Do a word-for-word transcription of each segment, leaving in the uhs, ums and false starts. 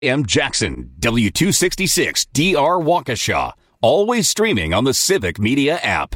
M. Jackson, W two sixty-six D R Waukesha. Always streaming on the Civic Media app.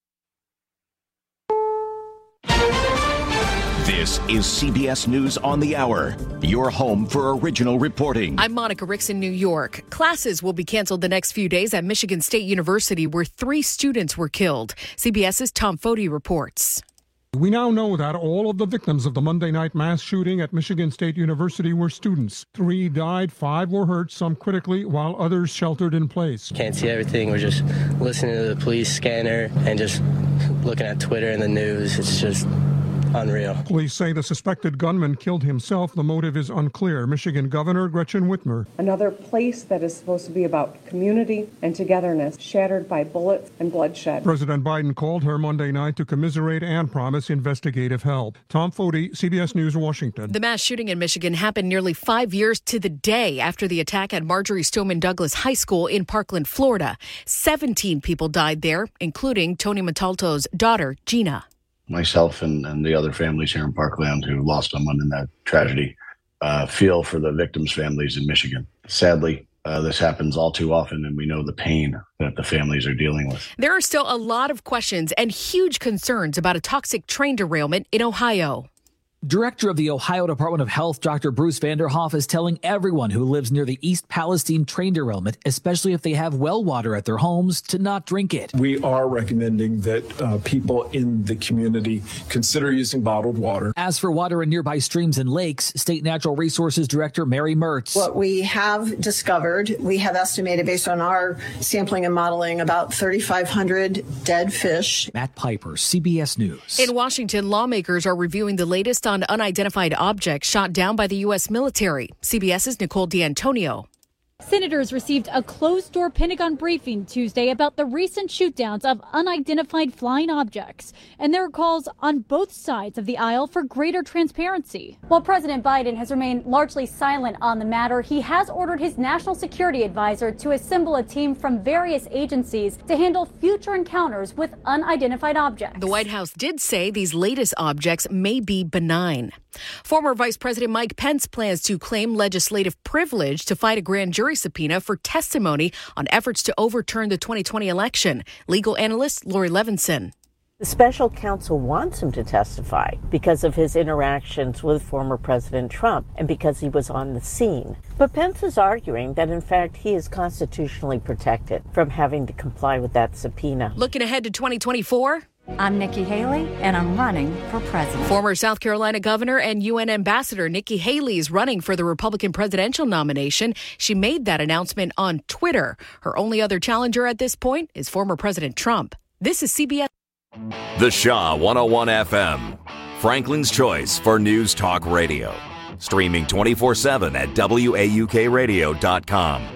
This is C B S News on the Hour, your home for original reporting. I'm Monica Ricks in New York. Classes will be canceled the next few days at Michigan State University, where three students were killed. CBS's Tom Foti reports. We now know that all of the victims of the Monday night mass shooting at Michigan State University were students. Three died, five were hurt, some critically, while others sheltered in place. Can't see everything. We're just listening to the police scanner and just looking at Twitter and the news. It's just unreal. Police say the suspected gunman killed himself. The motive is unclear. Michigan Governor Gretchen Whitmer. Another place that is supposed to be about community and togetherness, shattered by bullets and bloodshed. President Biden called her Monday night to commiserate and promise investigative help. Tom Foti, C B S News, Washington. The mass shooting in Michigan happened nearly five years to the day after the attack at Marjorie Stoneman Douglas High School in Parkland, Florida. seventeen people died there, including Tony Montalto's daughter, Gina. Myself and, and the other families here in Parkland who lost someone in that tragedy uh, feel for the victims' families in Michigan. Sadly, uh, this happens all too often, and we know the pain that the families are dealing with. There are still a lot of questions and huge concerns about a toxic train derailment in Ohio. Director of the Ohio Department of Health, Doctor Bruce Vanderhoff, is telling everyone who lives near the East Palestine train derailment, especially if they have well water at their homes, to not drink it. We are recommending that uh, people in the community consider using bottled water. As for water in nearby streams and lakes, State Natural Resources Director Mary Mertz. What we have discovered, we have estimated based on our sampling and modeling about thirty-five hundred dead fish. Matt Piper, C B S News. In Washington, lawmakers are reviewing the latest on unidentified objects shot down by the U S military. CBS's Nicole D'Antonio. Senators received a closed-door Pentagon briefing Tuesday about the recent shootdowns of unidentified flying objects, and there are calls on both sides of the aisle for greater transparency. While President Biden has remained largely silent on the matter, he has ordered his national security advisor to assemble a team from various agencies to handle future encounters with unidentified objects. The White House did say these latest objects may be benign. Former Vice President Mike Pence plans to claim legislative privilege to fight a grand jury subpoena for testimony on efforts to overturn the twenty twenty election. Legal analyst Lori Levinson. The special counsel wants him to testify because of his interactions with former President Trump and because he was on the scene. But Pence is arguing that, in fact, he is constitutionally protected from having to comply with that subpoena. Looking ahead to twenty twenty-four. I'm Nikki Haley, and I'm running for president. Former South Carolina governor and U N ambassador Nikki Haley is running for the Republican presidential nomination. She made that announcement on Twitter. Her only other challenger at this point is former President Trump. This is C B S. The Shaw one oh one F M, Franklin's choice for news talk radio. Streaming twenty-four seven at W A U K radio dot com.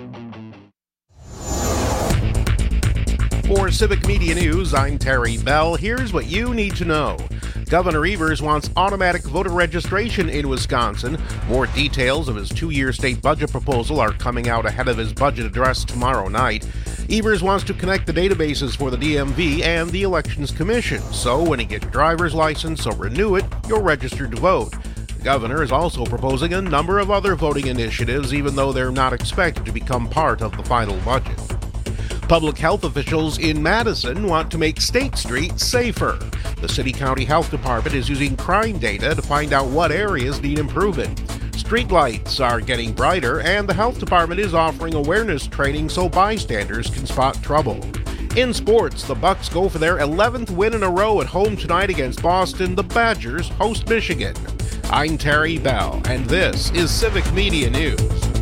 For Civic Media News, I'm Terry Bell. Here's what you need to know. Governor Evers wants automatic voter registration in Wisconsin. More details of his two-year state budget proposal are coming out ahead of his budget address tomorrow night. Evers wants to connect the databases for the D M V and the Elections Commission, so when you get your driver's license or renew it, you're registered to vote. The governor is also proposing a number of other voting initiatives, even though they're not expected to become part of the final budget. Public health officials in Madison want to make State Street safer. The City-County Health Department is using crime data to find out what areas need improvement. Streetlights are getting brighter, and the health department is offering awareness training so bystanders can spot trouble. In sports, the Bucks go for their eleventh win in a row at home tonight against Boston. The Badgers host Michigan. I'm Terry Bell, and this is Civic Media News.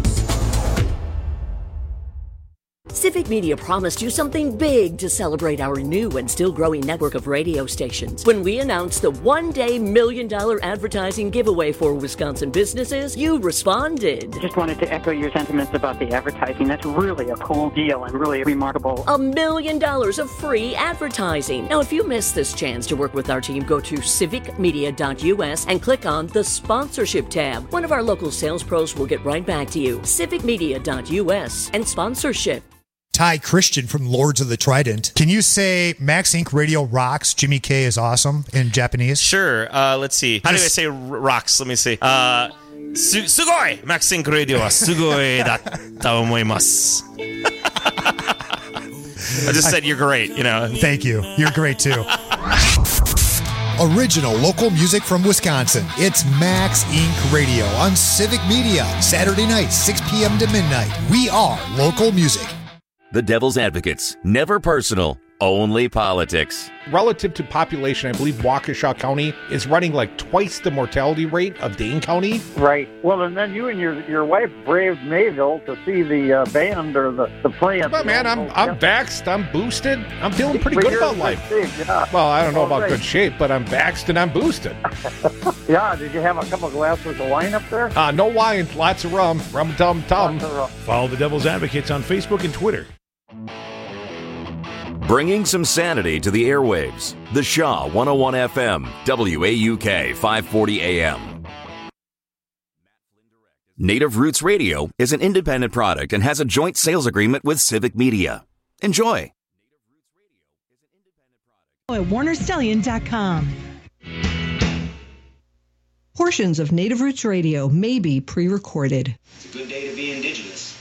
Civic Media promised you something big to celebrate our new and still growing network of radio stations. When we announced the one-day million dollar advertising giveaway for Wisconsin businesses, you responded. Just wanted to echo your sentiments about the advertising. That's really a cool deal and really remarkable. A million dollars of free advertising. Now, if you missed this chance to work with our team, go to civic media dot U S and click on the sponsorship tab. One of our local sales pros will get right back to you. civic media dot U S and sponsorship. Ty Christian from Lords of the Trident. Can you say Max Incorporated Radio rocks, Jimmy K is awesome in Japanese? Sure. Uh, let's see. How Just, do I say rocks? Let me see. Uh, す、すごい Maxink Radio はすごいだと思います I just said you're great, you know. Thank you. You're great too. Original local music from Wisconsin. It's Max Incorporated. Radio on Civic Media. Saturday night, six p.m. to midnight. We are local music. The Devil's Advocates. Never personal. Only politics. Relative to population, I believe Waukesha County is running like twice the mortality rate of Dane County. Right. Well, and then you and your your wife braved Mayville to see the uh, band or the, the play. But man, I'm I'm vaxxed, I'm boosted. I'm feeling pretty good about life. Yeah. Well, I don't know about right. good shape, but I'm vaxxed and I'm boosted. Yeah, did you have a couple of glasses of wine up there? Uh, no wine, lots of rum. Rum tum tum. Follow the Devil's Advocates on Facebook and Twitter. Bringing some sanity to the airwaves. The Shaw one oh one F M, W A U K five forty A M. Native Roots Radio is an independent product and has a joint sales agreement with Civic Media. Enjoy. At Warner Stallion dot com. Portions of Native Roots Radio may be pre-recorded. It's a good day to be indigenous.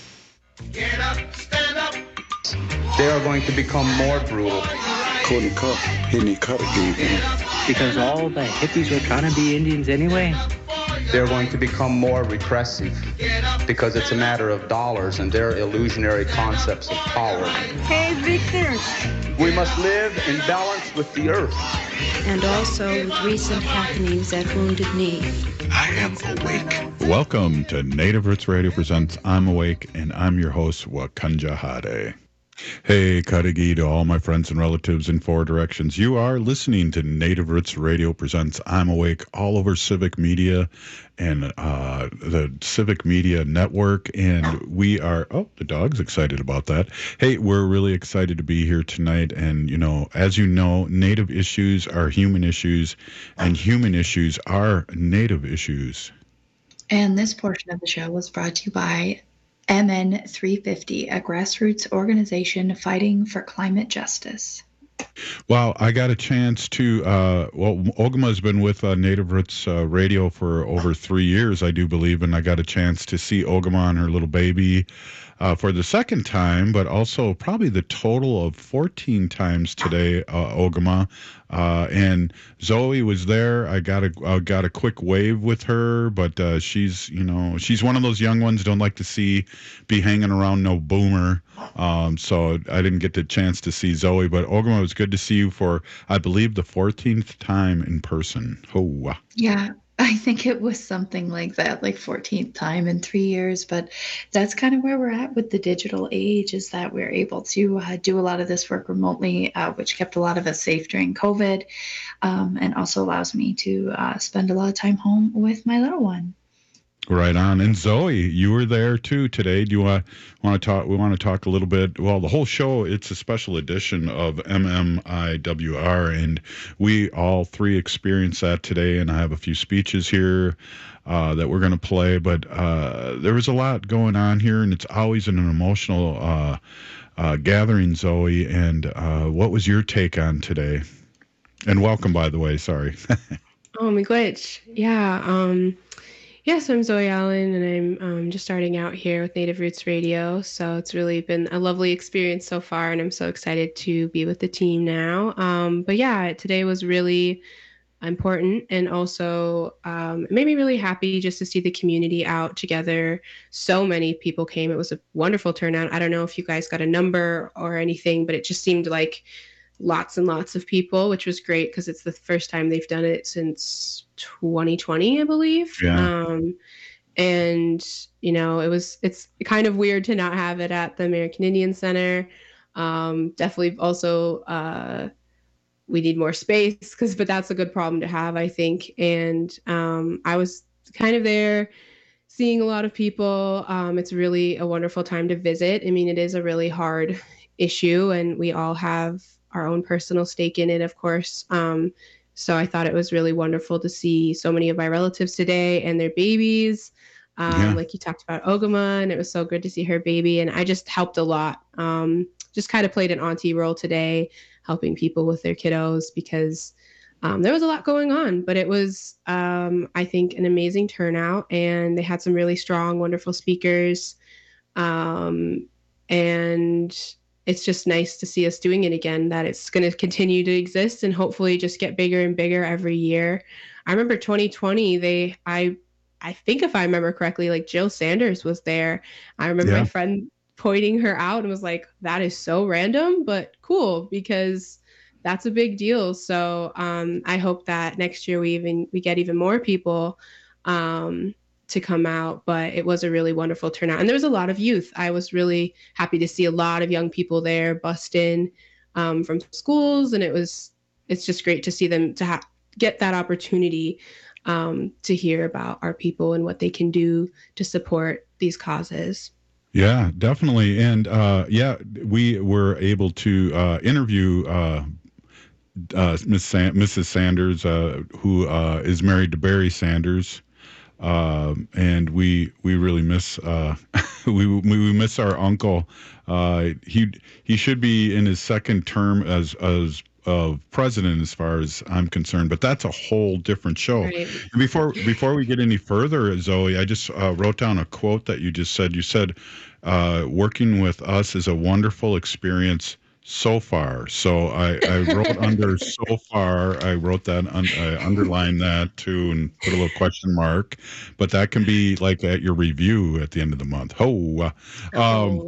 Get up, stand up. They are going to become more brutal. Couldn't cut any cut again. Because all the hippies were trying to be Indians anyway. They're going to become more repressive because it's a matter of dollars and their illusionary concepts of power. Hey, Victor. We must live in balance with the earth. And also with recent happenings at Wounded Knee. I am awake. Welcome to Native Roots Radio presents I'm Awake, and I'm your host, Wakanja Hade. Hey, Kadagi, to all my friends and relatives in four directions. You are listening to Native Roots Radio presents I'm Awake all over Civic Media and uh, the Civic Media Network. And we are, oh, the dog's excited about that. Hey, we're really excited to be here tonight. And, you know, as you know, Native issues are human issues, and human issues are Native issues. And this portion of the show was brought to you by M N three fifty, a grassroots organization fighting for climate justice. Well, I got a chance to, uh, well, Ogama's been with uh, Native Roots uh, Radio for over three years, I do believe, and I got a chance to see Ogama and her little baby uh, for the second time, but also probably the total of fourteen times today, uh, Ogama. Uh, and Zoe was there. I got a I got a quick wave with her, but uh, she's you know she's one of those young ones don't like to see be hanging around no boomer. Um, so I didn't get the chance to see Zoe. But Ogama, it was good to see you for I believe the fourteenth time in person. Oh, yeah. I think it was something like that, like fourteenth time in three years. But that's kind of where we're at with the digital age, is that we're able to uh, do a lot of this work remotely, uh, which kept a lot of us safe during COVID, um, and also allows me to uh, spend a lot of time home with my little one. Right on. And Zoe, you were there too today. Do you want want to talk? We want to talk a little bit. Well, the whole show, it's a special edition of M M I W R, and we all three experienced that today. And I have a few speeches here uh, that we're going to play. But uh, there was a lot going on here, and it's always an emotional uh, uh, gathering, Zoe. And uh, what was your take on today? And welcome, by the way. Sorry. Oh, my glitch. Yeah. Um. Yes, I'm Zoe Allen, and I'm um, just starting out here with Native Roots Radio. So it's really been a lovely experience so far, and I'm so excited to be with the team now. Um, but yeah, today was really important, and also um, it made me really happy just to see the community out together. So many people came. It was a wonderful turnout. I don't know if you guys got a number or anything, but it just seemed like lots and lots of people, which was great because it's the first time they've done it since twenty twenty, I believe. Yeah. Um, and, you know, it was, it's kind of weird to not have it at the American Indian Center. Um, definitely also, uh, we need more space because, but that's a good problem to have, I think. And um, I was kind of there seeing a lot of people. Um, it's really a wonderful time to visit. I mean, it is a really hard issue, and we all have our own personal stake in it, of course. Um, so I thought it was really wonderful to see so many of my relatives today and their babies. Um, yeah. Like you talked about Ogama, and it was so good to see her baby. And I just helped a lot. Um, just kind of played an auntie role today, helping people with their kiddos, because um, there was a lot going on, but it was, um, I think, an amazing turnout, and they had some really strong, wonderful speakers. Um, and it's just nice to see us doing it again, that it's going to continue to exist and hopefully just get bigger and bigger every year. I remember twenty twenty, they, I, I think if I remember correctly, like Jill Sanders was there. I remember Yeah. my friend pointing her out and was like, that is so random, but cool, because that's a big deal. So um, I hope that next year we even we get even more people um, to come out. But it was a really wonderful turnout, and there was a lot of youth. I was really happy to see a lot of young people there bust in um, from schools, and it was it's just great to see them to ha- get that opportunity um, to hear about our people and what they can do to support these causes. Yeah, definitely. And uh, yeah, we were able to uh, interview uh, uh, Miss San- Missus Sanders, uh, who uh, is married to Barry Sanders. Uh, and we we really miss uh, we we miss our uncle. Uh, he he should be in his second term as as of president, as far as I'm concerned, but that's a whole different show. Right. And before before we get any further, Zoe, I just uh, wrote down a quote that you just said. You said, uh, "Working with us is a wonderful experience so far." So I, I wrote under so far. I wrote that, un, I underlined that too, and put a little question mark. But that can be like at your review at the end of the month. Oh, um,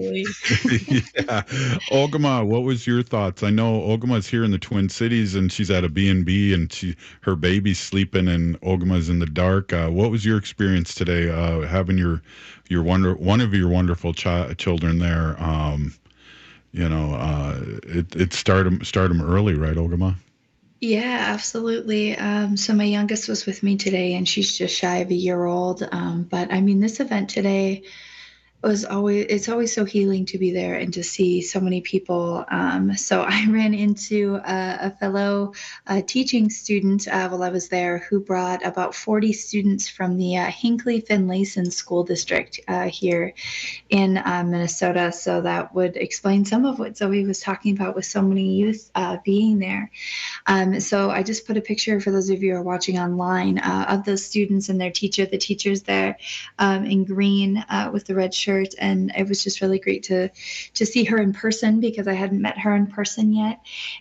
yeah. Ogama, what was your thoughts? I know Ogama's here in the Twin Cities, and she's at a B and B, and she her baby's sleeping, and Ogama's in the dark. Uh, what was your experience today, uh, having your your wonder one of your wonderful chi- children there? Um, You know, uh, it it started started early, right, Ogama? Yeah, absolutely. Um, so my youngest was with me today, and she's just shy of a year old. Um, but I mean, this event today was always it's always so healing to be there and to see so many people. Um, so I ran into a, a fellow uh, teaching student uh, while I was there who brought about forty students from the uh, Hinckley-Finlayson School District uh, here in uh, Minnesota. So that would explain some of what Zoe was talking about with so many youth uh, being there. Um, so I just put a picture for those of you who are watching online uh, of those students and their teacher. The teacher's there um, in green uh, with the red shirt. And it was just really great to to see her in person, because I hadn't met her in person yet,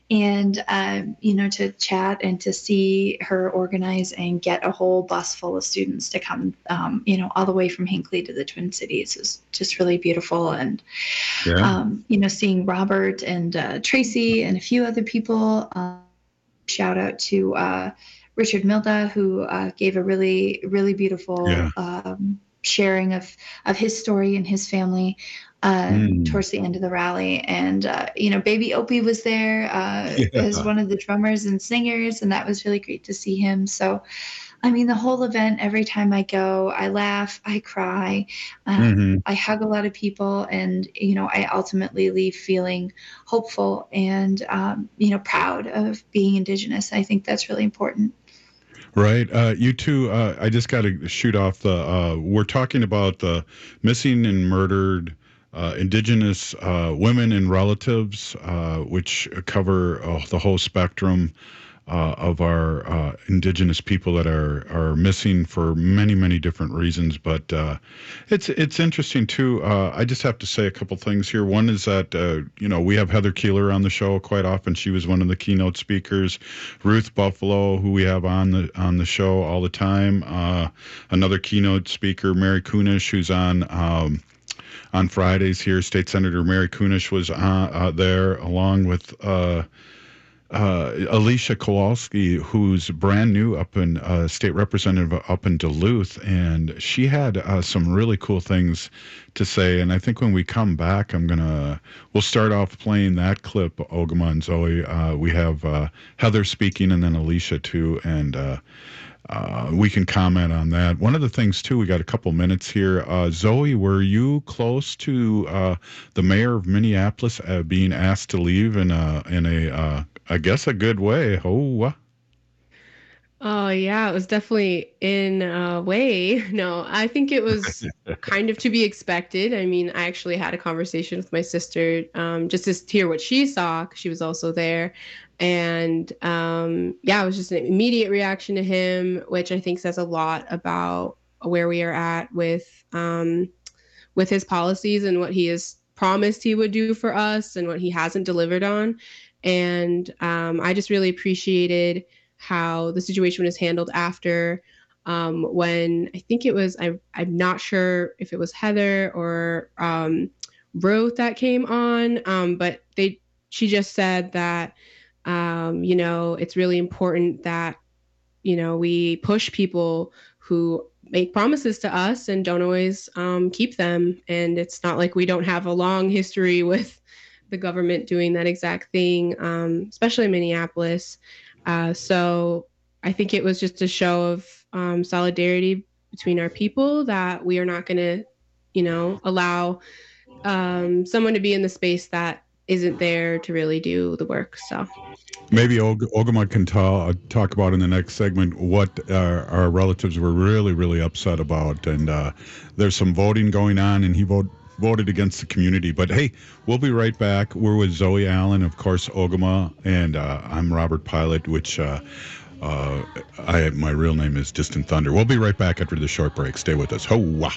and um, you know, to chat and to see her organize and get a whole bus full of students to come, um, you know, all the way from Hinckley to the Twin Cities is just really beautiful. And yeah. um, you know, seeing Robert and uh, Tracy and a few other people. Uh, shout out to uh, Richard Milda, who uh, gave a really really beautiful. Yeah. Um, sharing of of his story and his family uh, mm. towards the end of the rally. And, uh, you know, Baby Opie was there uh, yeah. as one of the drummers and singers, and that was really great to see him. So, I mean, the whole event, every time I go, I laugh, I cry, um, mm-hmm. I hug a lot of people, and, you know, I ultimately leave feeling hopeful and, um, you know, proud of being Indigenous. I think that's really important. Right. Uh, you two, uh, I just got to shoot off the, uh, we're talking about the missing and murdered uh, Indigenous uh, women and relatives, uh, which cover uh, the whole spectrum uh, of our uh, Indigenous people that are, are missing for many, many different reasons. But uh, it's it's interesting, too. Uh, I just have to say a couple things here. One is that, uh, you know, we have Heather Keeler on the show quite often. She was one of the keynote speakers. Ruth Buffalo, who we have on the on the show all the time. Uh, another keynote speaker, Mary Kunish, who's on um, on Fridays here. State Senator Mary Kunish was uh, uh, there, along with uh, uh, Alicia Kowalski, who's brand new up in uh, state representative up in Duluth, and she had uh, some really cool things to say. And I think when we come back, I'm gonna we'll start off playing that clip, Ogama and Zoe. Uh, we have uh, Heather speaking, and then Alicia too, and uh, uh, we can comment on that. One of the things too, we got a couple minutes here. Uh, Zoe, were you close to uh, the mayor of Minneapolis uh, being asked to leave in a in a uh, I guess a good way? Oh. Oh, yeah, it was definitely in a way. No, I think it was kind of to be expected. I mean, I actually had a conversation with my sister um, just to hear what she saw, because she was also there. And um, yeah, it was just an immediate reaction to him, which I think says a lot about where we are at with um, with his policies and what he has promised he would do for us and what he hasn't delivered on. And um, I just really appreciated how the situation was handled after um, when I think it was, I, I'm not sure if it was Heather or um, Ruth that came on, um, but they she just said that, um, you know, it's really important that, you know, we push people who make promises to us and don't always um, keep them. And it's not like we don't have a long history with the government doing that exact thing, um, especially in Minneapolis. Uh, so I think it was just a show of um, solidarity between our people that we are not going to, you know, allow um, someone to be in the space that isn't there to really do the work. So maybe Og- Ogama can ta- uh, talk about in the next segment what uh, our relatives were really, really upset about. And uh, there's some voting going on, and he vote- voted against the community. But hey, we'll be right back. We're with Zoe Allen, of course, Ogama, and uh, I'm Robert Pilot, which uh, uh, I my real name is Distant Thunder. We'll be right back after the short break. Stay with us. Ho-wah.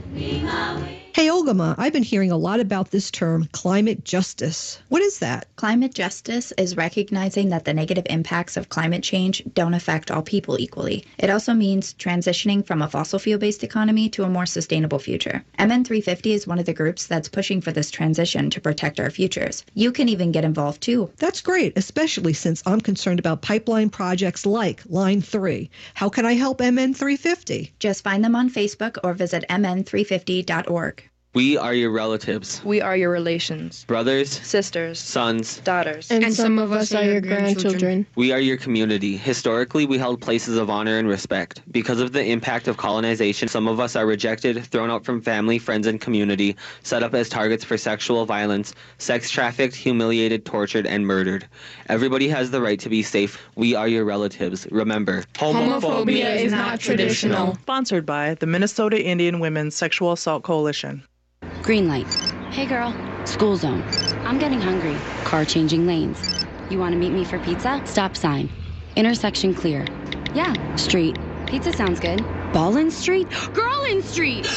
Hey, Ogama, I've been hearing a lot about this term, climate justice. What is that? Climate justice is recognizing that the negative impacts of climate change don't affect all people equally. It also means transitioning from a fossil fuel-based economy to a more sustainable future. M N three fifty is one of the groups that's pushing for this transition to protect our futures. You can even get involved too. That's great, especially since I'm concerned about pipeline projects like Line three. How can I help M N three fifty? Just find them on Facebook or visit m n three fifty dot org. We are your relatives. We are your relations. Brothers. Sisters. Sons. Daughters. And, and some of us are your grandchildren. We are your community. Historically, we held places of honor and respect. Because of the impact of colonization, some of us are rejected, thrown out from family, friends, and community, set up as targets for sexual violence, sex trafficked, humiliated, tortured, and murdered. Everybody has the right to be safe. We are your relatives. Remember, homophobia, homophobia is not traditional. Sponsored by the Minnesota Indian Women's Sexual Assault Coalition. Green light. Hey girl, school zone. I'm getting hungry. Car changing lanes. You want to meet me for pizza? Stop sign. Intersection clear. Yeah, street. Pizza sounds good. Ballin Street? Girlin Street!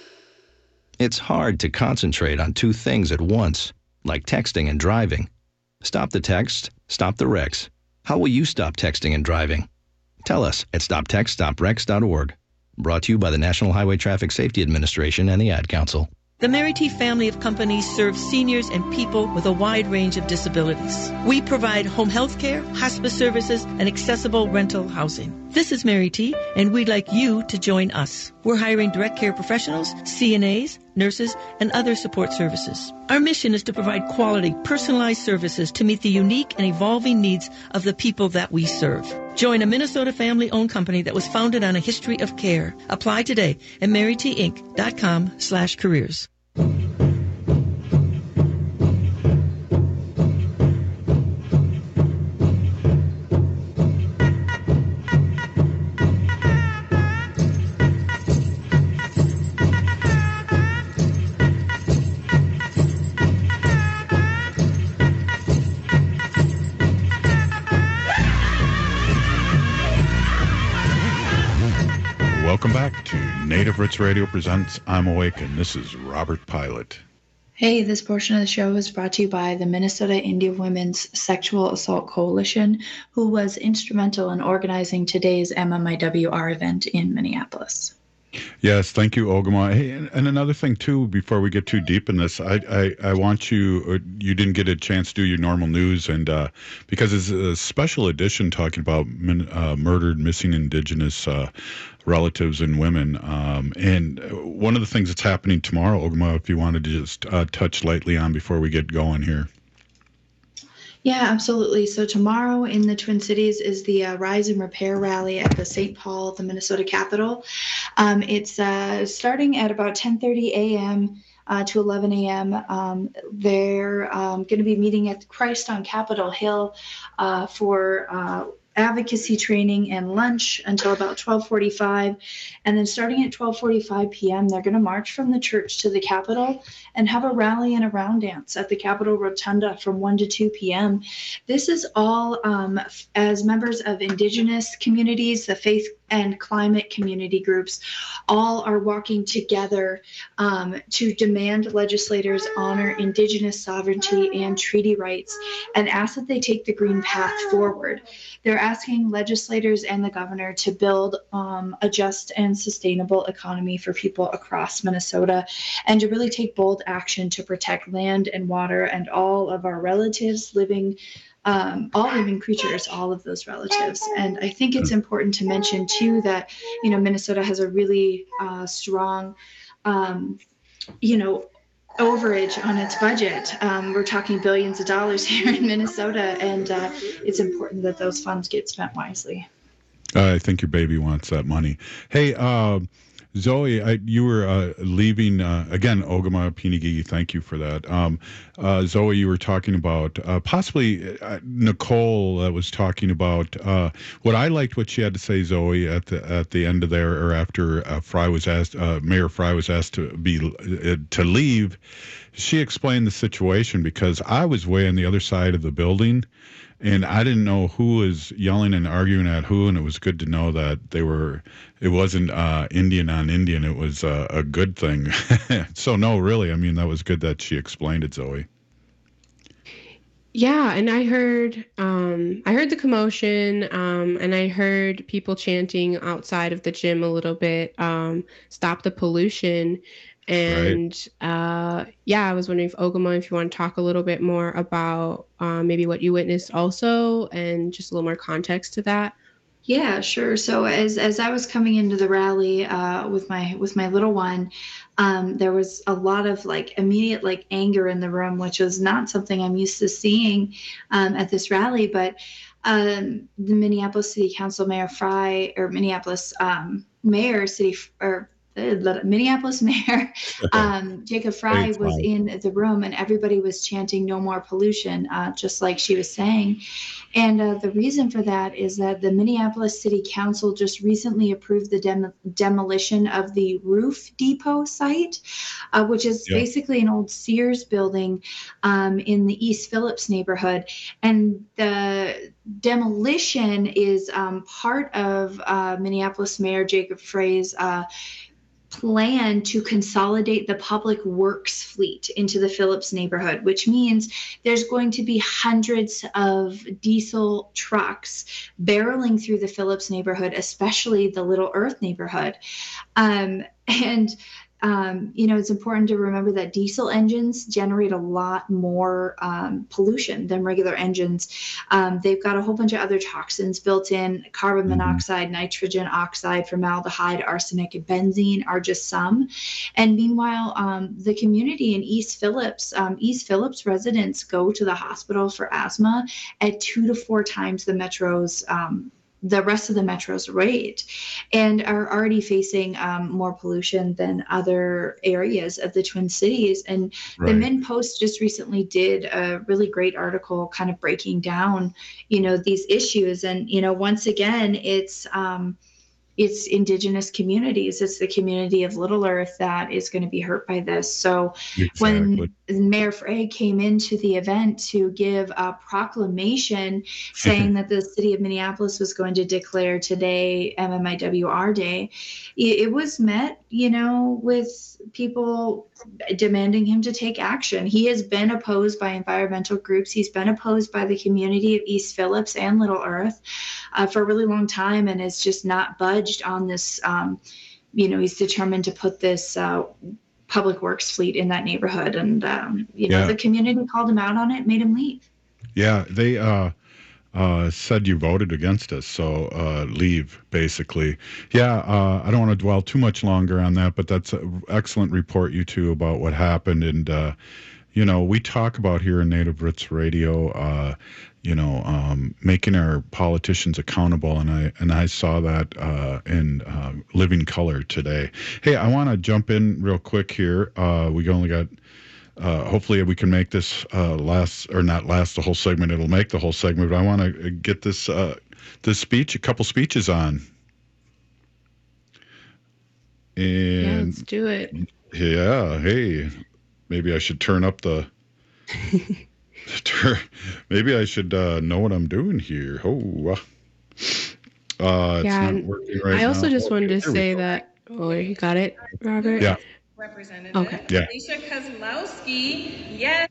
It's hard to concentrate on two things at once, like texting and driving. Stop the text, stop the wrecks. How will you stop texting and driving? Tell us at stop text stop wrecks dot org. Brought to you by the National Highway Traffic Safety Administration and the Ad Council. The Merity family of companies serves seniors and people with a wide range of disabilities. We provide home health care, hospice services, and accessible rental housing. This is Merity, and we'd like you to join us. We're hiring direct care professionals, C N As, nurses, and other support services. Our mission is to provide quality, personalized services to meet the unique and evolving needs of the people that we serve. Join a Minnesota family-owned company that was founded on a history of care. Apply today at merity inc dot com slash careers. Welcome back to Native Roots Radio presents I'm Awake, and this is Robert Pilot. Hey, this portion of the show is brought to you by the Minnesota Indian Women's Sexual Assault Coalition, who was instrumental in organizing today's M M I W R event in Minneapolis. Yes, thank you, Ogama. Hey, and, and another thing, too, before we get too deep in this, I I, I want you, uh, you didn't get a chance to do your normal news, and uh, because it's a special edition talking about min, uh, murdered, missing Indigenous uh, relatives and women. Um, and one of the things that's happening tomorrow, Ogama, if you wanted to just uh, touch lightly on before we get going here. Yeah, absolutely. So tomorrow in the Twin Cities is the uh, Rise and Repair Rally at the Saint Paul, the Minnesota Capitol. Um, it's uh, starting at about ten thirty a.m. Uh, to eleven a.m. Um, they're um, going to be meeting at Christ on Capitol Hill uh, for uh, advocacy training and lunch until about twelve forty-five. And then starting at twelve forty-five p.m., they're going to march from the church to the Capitol and have a rally and a round dance at the Capitol Rotunda from one to two p.m. This is all um, as members of Indigenous communities, the faith and climate community groups, all are walking together um, to demand legislators honor Indigenous sovereignty and treaty rights and ask that they take the green path forward. They're asking legislators and the governor to build um, a just and sustainable economy for people across Minnesota and to really take bold action to protect land and water and all of our relatives living Um, all living creatures, all of those relatives. And I think it's important to mention too that, you know, Minnesota has a really uh, strong, um, you know, overage on its budget. Um, we're talking billions of dollars here in Minnesota, and uh, it's important that those funds get spent wisely. I think your baby wants that money. Hey, uh, Zoe, I, you were uh, leaving, uh, again, Ogama Pinigi, thank you for that. Um, uh, Zoe, you were talking about, uh, possibly uh, Nicole uh, was talking about, uh, what I liked what she had to say, Zoe, at the at the end of there, or after uh, Fry was asked, uh, Mayor Fry was asked to be uh, to leave. She explained the situation because I was way on the other side of the building, and I didn't know who was yelling and arguing at who, and it was good to know that they were, it wasn't uh, Indian on Indian, it was uh, a good thing. So no, really, I mean, that was good that she explained it, Zoe. Yeah, and I heard, um, I heard the commotion, um, and I heard people chanting outside of the gym a little bit, um, stop the pollution. And right. uh, yeah, I was wondering if Ogama, if you want to talk a little bit more about uh, maybe what you witnessed also, and just a little more context to that. Yeah, sure. So as as I was coming into the rally uh, with my with my little one, um, there was a lot of like immediate like anger in the room, which was not something I'm used to seeing um, at this rally. But um, the Minneapolis City Council Mayor Fry, or Minneapolis um, Mayor City or Minneapolis Mayor um, Jacob Fry was in the room, and everybody was chanting "No more pollution," uh, just like she was saying. And uh, the reason for that is that the Minneapolis City Council just recently approved the dem- demolition of the Roof Depot site, uh, which is yeah. basically an old Sears building um, in the East Phillips neighborhood. And the demolition is um, part of uh, Minneapolis Mayor Jacob Fray's uh, plan to consolidate the public works fleet into the Phillips neighborhood, which means there's going to be hundreds of diesel trucks barreling through the Phillips neighborhood, especially the Little Earth neighborhood. Um, and Um, you know, it's important to remember that diesel engines generate a lot more um, pollution than regular engines. Um, they've got a whole bunch of other toxins built in. Carbon monoxide, nitrogen oxide, formaldehyde, arsenic, and benzene are just some. And meanwhile, um, the community in East Phillips, um, East Phillips residents go to the hospital for asthma at two to four times the metro's um, the rest of the metro's rate, and are already facing um, more pollution than other areas of the Twin Cities. And right. the MinnPost just recently did a really great article kind of breaking down, you know, these issues. And, you know, once again, it's um, it's Indigenous communities. It's the community of Little Earth that is going to be hurt by this. So exactly. when Mayor Fray came into the event to give a proclamation saying that the city of Minneapolis was going to declare today M M I W R Day, it was met, you know, with people demanding him to take action. He has been opposed by environmental groups. He's been opposed by the community of East Phillips and Little Earth uh, for a really long time, and has just not budged on this. Um, you know, he's determined to put this uh, public works fleet in that neighborhood, and um, you know, yeah. the community called him out on it, made him leave. Yeah, they uh, uh, said you voted against us, so uh, leave, basically. Yeah, uh, I don't want to dwell too much longer on that, but that's an excellent report, you two, about what happened. And, uh, you know, we talk about here in Native Roots Radio, uh, you know, um, making our politicians accountable, and I and I saw that uh, in uh, living color today. Hey, I want to jump in real quick here. Uh, we only got... Uh, hopefully we can make this uh, last, or not last the whole segment. It'll make the whole segment. But I want to get this uh, the speech, a couple speeches on. And yeah, let's do it. Yeah, hey, maybe I should turn up the. Maybe I should uh, know what I'm doing here. Oh, uh, it's yeah, not working right I also now. just Okay, wanted to say that. Oh, you got it, Robert? Yeah. Representative okay. Yeah. Alicia Kozlowski. Yes.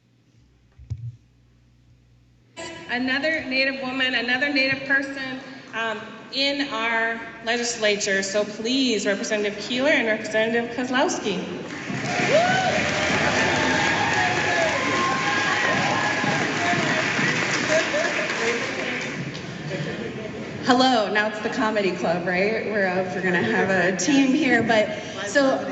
Another Native woman, another Native person um, in our legislature. So please, Representative Keeler and Representative Kozlowski. Hello, now it's the comedy club, right? We're uh, we're gonna have a team here, but so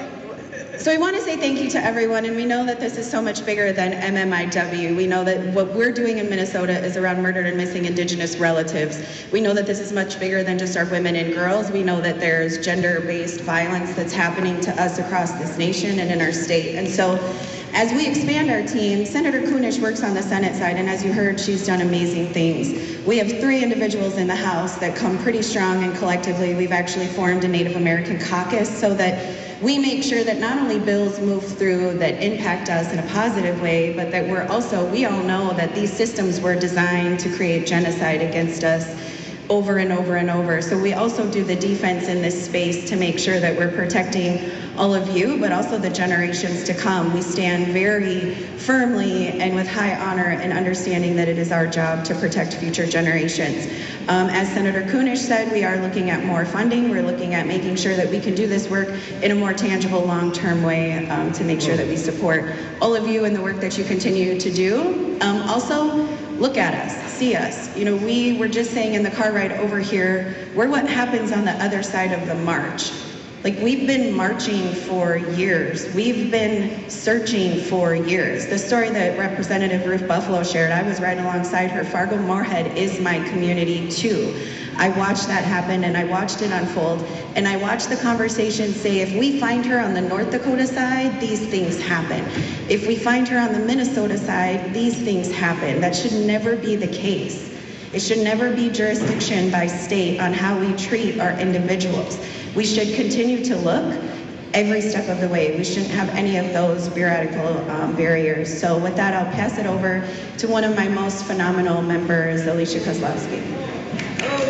so we want to say thank you to everyone, and we know that this is so much bigger than M M I W. We know that what we're doing in Minnesota is around murdered and missing Indigenous relatives. We know that this is much bigger than just our women and girls. We know that there's gender-based violence that's happening to us across this nation and in our state, and so. As we expand our team, Senator Kunish works on the Senate side, and as you heard, she's done amazing things. We have three individuals in the House that come pretty strong, and collectively we've actually formed a Native American caucus so that we make sure that not only bills move through that impact us in a positive way, but that we're also, we all know that these systems were designed to create genocide against us over and over and over. So we also do the defense in this space to make sure that we're protecting all of you, but also the generations to come. We stand very firmly and with high honor and understanding that it is our job to protect future generations. Um, as Senator Kunish said, we are looking at more funding. We're looking at making sure that we can do this work in a more tangible, long-term way um, to make sure that we support all of you in the work that you continue to do. Um, also, look at us, see us. You know, we were just saying in the car ride over here, we're what happens on the other side of the march. Like, we've been marching for years. We've been searching for years. The story that Representative Ruth Buffalo shared, I was right alongside her. Fargo-Moorhead is my community too. I watched that happen and I watched it unfold. And I watched the conversation say, if we find her on the North Dakota side, these things happen. If we find her on the Minnesota side, these things happen. That should never be the case. It should never be jurisdiction by state on how we treat our individuals. We should continue to look every step of the way. We shouldn't have any of those bureaucratical um, barriers. So with that, I'll pass it over to one of my most phenomenal members, Alicia Kozlowski. Oh,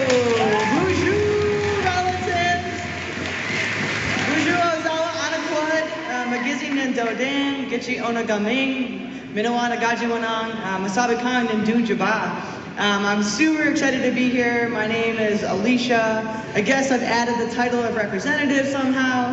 bonjour, relatives. Bonjour, Ozawa Anaquad, Magizine and Dodin, Gitchi Onagaming, Minawana Gajiwanang, Masabi Khan and Dunjaba. Um, I'm super excited to be here. My name is Alicia. I guess I've added the title of representative somehow.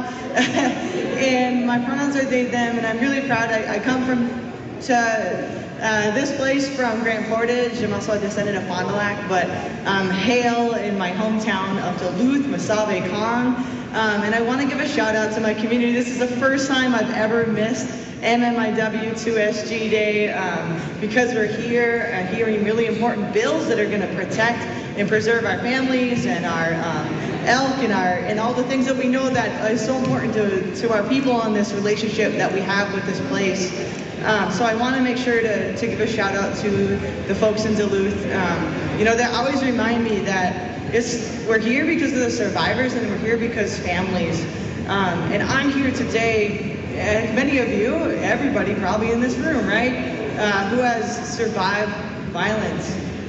And my pronouns are they, them, and I'm really proud. I, I come from to, uh, this place from Grand Portage. I'm also a descendant of Fond du Lac, but um, hail in my hometown of Duluth, Masabe Khan. Um, and I want to give a shout out to my community. This is the first time I've ever missed M M I W two S G Day um, because we're here uh, hearing really important bills that are going to protect and preserve our families and our um, elk and our and all the things that we know that is so important to, to our people on this relationship that we have with this place. Um, so I want to make sure to, to give a shout out to the folks in Duluth. Um, you know, they always remind me that it's we're here because of the survivors and we're here because families. Um, and I'm here today. And many of you, everybody probably in this room, right, uh, who has survived violence.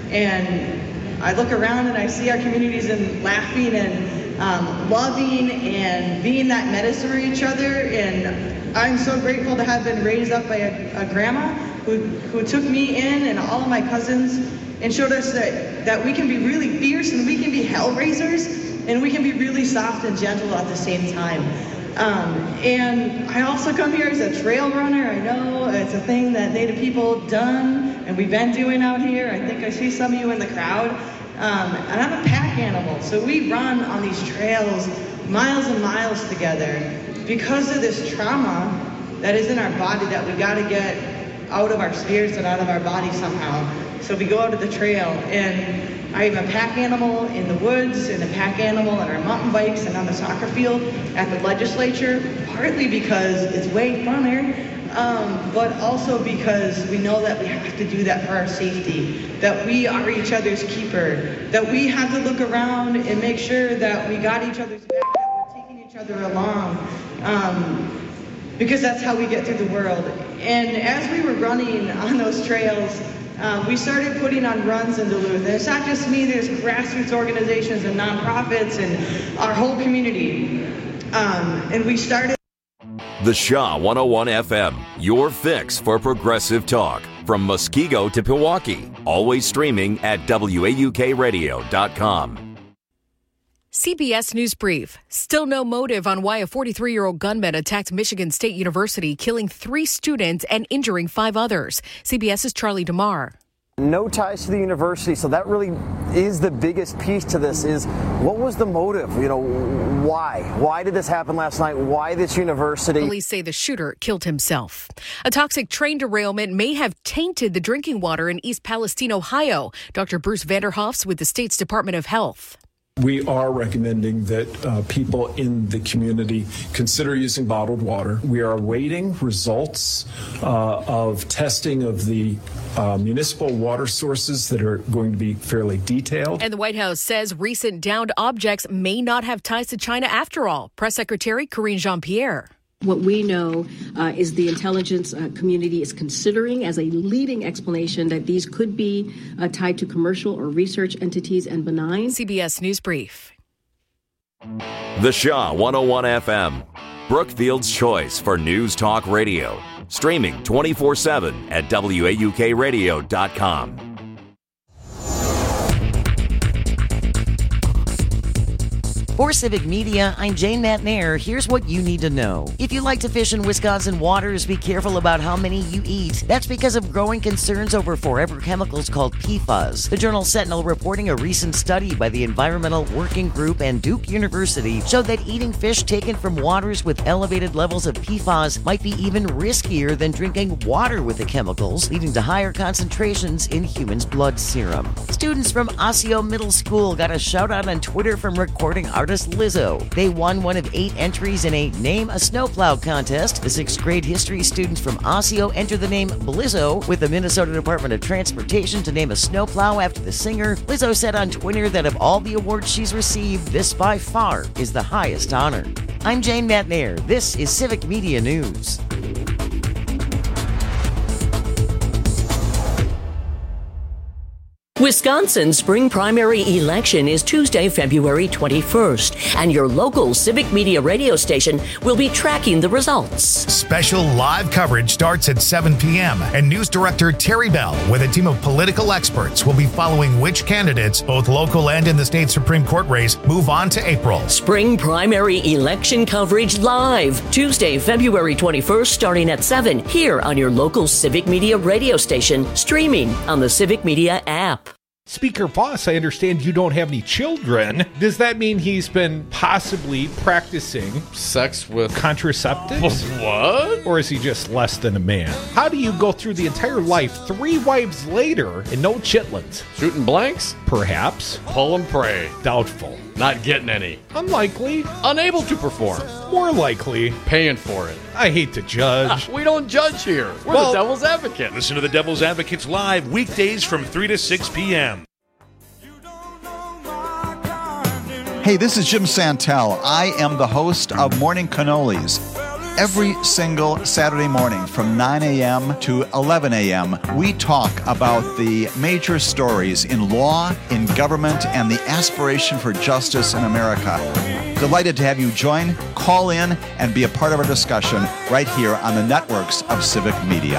And I look around and I see our communities and laughing and um, loving and being that medicine for each other. And I'm so grateful to have been raised up by a, a grandma who, who took me in and all of my cousins and showed us that, that we can be really fierce and we can be hell raisers and we can be really soft and gentle at the same time. Um, and I also come here as a trail runner. I know it's a thing that Native people done and we've been doing out here. I think I see some of you in the crowd. Um, and I'm a pack animal, so we run on these trails miles and miles together because of this trauma that is in our body that we gotta get out of our spirits and out of our body somehow. So we go out to the trail, and I'm a pack animal in the woods, and a pack animal on our mountain bikes and on the soccer field at the legislature, partly because it's way funner um, but also because we know that we have to do that for our safety, that we are each other's keeper, that we have to look around and make sure that we got each other's back, that we're taking each other along, um, because that's how we get through the world. And as we were running on those trails, uh, we started putting on runs in Duluth. And it's not just me, there's grassroots organizations and nonprofits and our whole community. Um, and we started The Shaw one oh one F M, your fix for progressive talk. From Muskego to Pewaukee, always streaming at W A U K radio dot com. C B S News Brief. Still no motive on why a forty-three-year-old gunman attacked Michigan State University, killing three students and injuring five others. CBS's Charlie DeMar. No ties to the university, so that really is the biggest piece to this is what was the motive? You know, why? Why did this happen last night? Why this university? Police say the shooter killed himself. A toxic train derailment may have tainted the drinking water in East Palestine, Ohio. Doctor Bruce Vanderhoffs with the state's Department of Health. We are recommending that uh, people in the community consider using bottled water. We are awaiting results uh, of testing of the uh, municipal water sources that are going to be fairly detailed. And the White House says recent downed objects may not have ties to China after all. Press Secretary Karine Jean-Pierre. What we know uh, is the intelligence uh, community is considering as a leading explanation that these could be uh, tied to commercial or research entities and benign. C B S News Brief. The Shaw one oh one F M, Brookfield's choice for news talk radio. Streaming twenty-four seven at W A U K radio dot com. For Civic Media, I'm Jane Matnair. Here's what you need to know. If you like to fish in Wisconsin waters, be careful about how many you eat. That's because of growing concerns over forever chemicals called P FAS. The journal Sentinel, reporting a recent study by the Environmental Working Group and Duke University, showed that eating fish taken from waters with elevated levels of P FAS might be even riskier than drinking water with the chemicals, leading to higher concentrations in humans' blood serum. Students from Osseo Middle School got a shout out on Twitter from recording artist Lizzo. They won one of eight entries in a Name a Snowplow contest. The sixth grade history students from Osseo entered the name Blizzo with the Minnesota Department of Transportation to name a snowplow after the singer. Lizzo said on Twitter that of all the awards she's received, this by far is the highest honor. I'm Jane Matnair. This is Civic Media News. Wisconsin's spring primary election is Tuesday, February twenty-first, and your local Civic Media radio station will be tracking the results. Special live coverage starts at seven p.m., and News Director Terry Bell, with a team of political experts, will be following which candidates, both local and in the state Supreme Court race, move on to April. Spring primary election coverage live, Tuesday, February twenty-first, starting at seven, here on your local Civic Media radio station, streaming on the Civic Media app. Speaker Voss, I understand you don't have any children. Does that mean he's been possibly practicing sex with contraceptives? What? Or is he just less than a man? How do you go through the entire life three wives later and no chitlins? Shooting blanks? Perhaps. Pull and pray. Doubtful. Not getting any. Unlikely. Unable to perform. More likely. Paying for it. I hate to judge. We don't judge here. We're well, the Devil's Advocate. Listen to the Devil's Advocates live weekdays from three to six p.m. Hey, this is Jim Santel. I am the host of Morning Cannolis. Every single Saturday morning from nine a.m. to eleven a.m., we talk about the major stories in law, in government, and the aspiration for justice in America. Delighted to have you join, call in, and be a part of our discussion right here on the networks of Civic Media.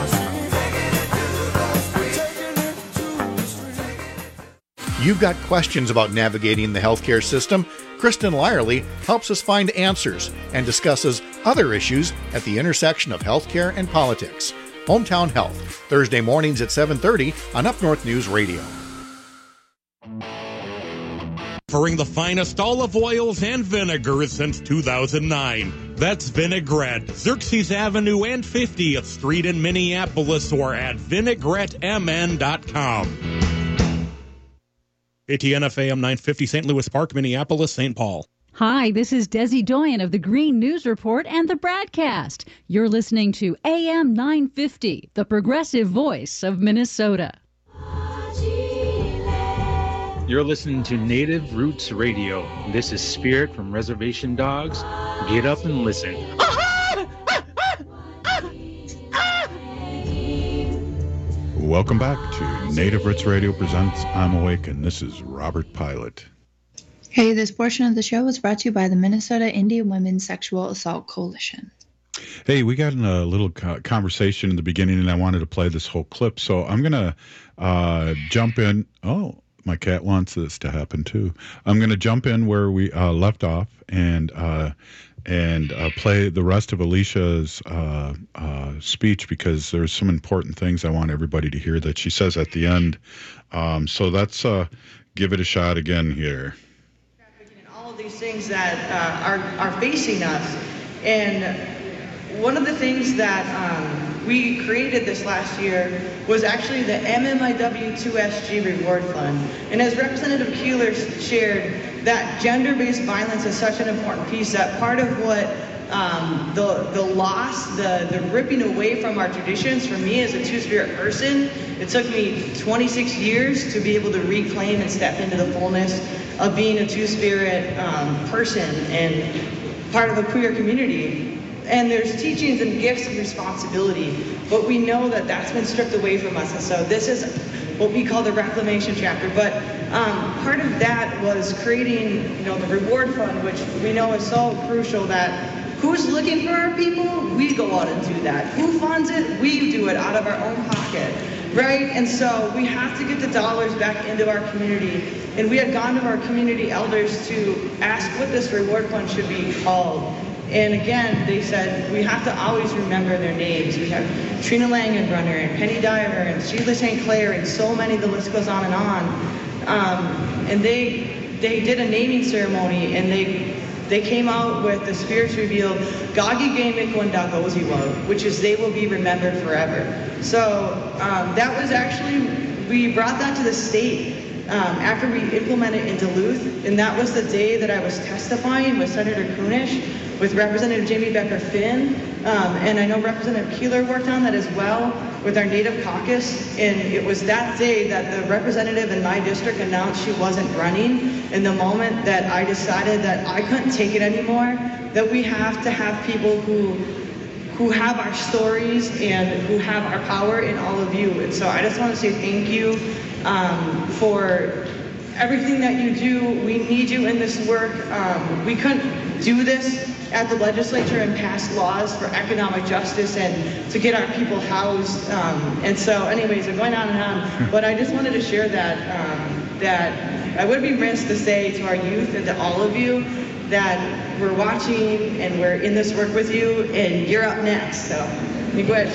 You've got questions about navigating the healthcare system? Kristen Lyerly helps us find answers and discusses other issues at the intersection of healthcare and politics. Hometown Health, Thursday mornings at seven thirty on Up North News Radio. Offering the finest olive oils and vinegars since two thousand nine. That's Vinaigrette, Xerxes Avenue and fiftieth Street in Minneapolis, or at vinaigrette m n dot com. A T N F A M nine fifty, Saint Louis Park, Minneapolis, Saint Paul. Hi, this is Desi Doyen of the Green News Report and the Bradcast. You're listening to A M nine fifty, the progressive voice of Minnesota. You're listening to Native Roots Radio. This is Spirit from Reservation Dogs. Get up and listen. Welcome back to Native Roots Radio presents I'm Awake, and this is Robert Pilot. Hey, this portion of the show was brought to you by the Minnesota Indian Women's Sexual Assault Coalition. Hey, we got in a little conversation in the beginning, and I wanted to play this whole clip, so I'm going to uh, jump in. Oh, my cat wants this to happen, too. I'm going to jump in where we uh, left off and uh, and uh, play the rest of Alicia's uh, uh, speech, because there's some important things I want everybody to hear that she says at the end. Um, so let's uh, give it a shot again here. All of these things that uh, are, are facing us. And one of the things that um, we created this last year was actually the M M I W two S G Reward Fund. And as Representative Keeler shared, that gender-based violence is such an important piece that part of what um, the, the loss, the, the ripping away from our traditions, for me as a Two-Spirit person, it took me twenty-six years to be able to reclaim and step into the fullness of being a Two-Spirit um, person and part of a queer community. And there's teachings and gifts of responsibility, but we know that that's been stripped away from us. And so this is what we call the reclamation chapter. But um, part of that was creating, you know, the reward fund, which we know is so crucial. That who's looking for our people? We go out and do that. Who funds it? We do it out of our own pocket, right? And so we have to get the dollars back into our community. And we had gone to our community elders to ask what this reward fund should be called. And again, they said, we have to always remember their names. We have Trina Langenbrunner and Penny Diver and Sheila Saint Clair and so many, the list goes on and on. Um, and they they did a naming ceremony, and they they came out with the Spirits Reveal, Gagi Game Mikwandagoziwa, which is they will be remembered forever. So um, that was actually, we brought that to the state. Um, after we implemented in Duluth, and that was the day that I was testifying with Senator Kunish, with Representative Jamie Becker-Finn, um, and I know Representative Keeler worked on that as well with our Native Caucus, and it was that day that the representative in my district announced she wasn't running, and the moment that I decided that I couldn't take it anymore, that we have to have people who who have our stories and who have our power in all of you. And so I just want to say thank you um, for everything that you do. We need you in this work. Um, we couldn't do this at the legislature and pass laws for economic justice and to get our people housed. Um, and so anyways, I'm going on and on, but I just wanted to share that, um, that I would be remiss to say to our youth and to all of you that we're watching and we're in this work with you, and you're up next. So, miigwech.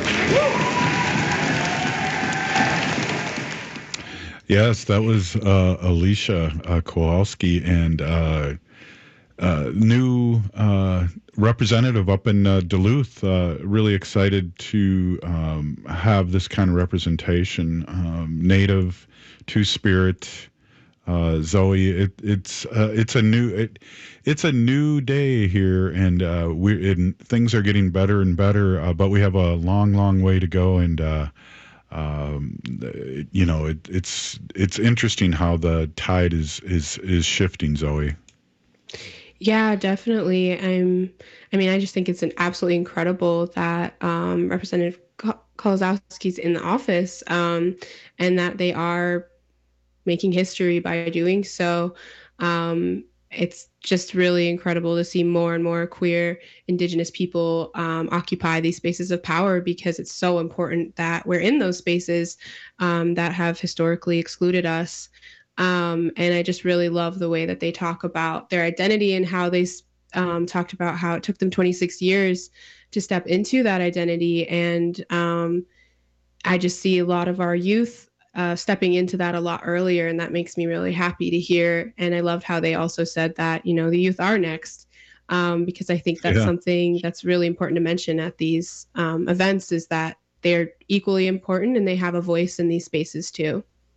Yes, that was uh, Alicia uh, Kowalski, and uh, uh, new uh, representative up in uh, Duluth. Uh, really excited to um, have this kind of representation. Um, Native, Two-Spirit, uh, Zoe. It, it's uh, it's a new it, it's a new day here, and uh, we and things are getting better and better. Uh, but we have a long, long way to go, and. Uh, Um, you know, it, it's it's interesting how the tide is is is shifting, Zoe. Yeah, definitely. I'm. I mean, I just think it's an absolutely incredible that um, Representative Kolosowski's in the office, um, and that they are making history by doing so. Um, it's just really incredible to see more and more queer Indigenous people um, occupy these spaces of power, because it's so important that we're in those spaces um, that have historically excluded us. Um, and I just really love the way that they talk about their identity and how they um, talked about how it took them twenty-six years to step into that identity. And um, I just see a lot of our youth Uh, stepping into that a lot earlier, and that makes me really happy to hear. And I loved how they also said that, you know, the youth are next, um, because I think that's yeah. something that's really important to mention at these um, events, is that they're equally important and they have a voice in these spaces too.